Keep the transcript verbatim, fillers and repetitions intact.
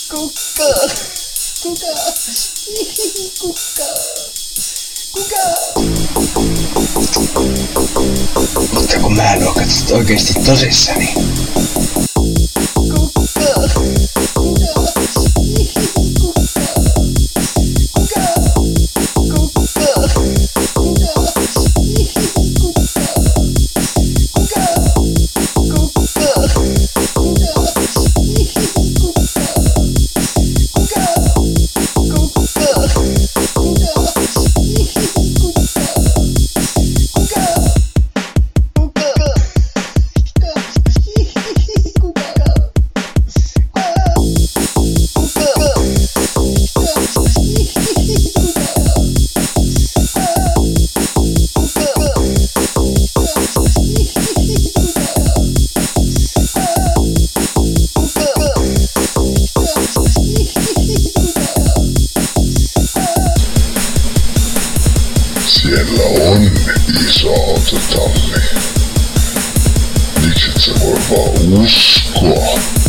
Kukka! Kuka? Kukka! Kuka? Mutta kun mä en oo katsot oikeesti tosissani. Kukka! Kuka? Kukka! Kukka! Kuka? Kuka? Kukka! Siellä on iso autotalli. Mikset sä voi vaan uskoa?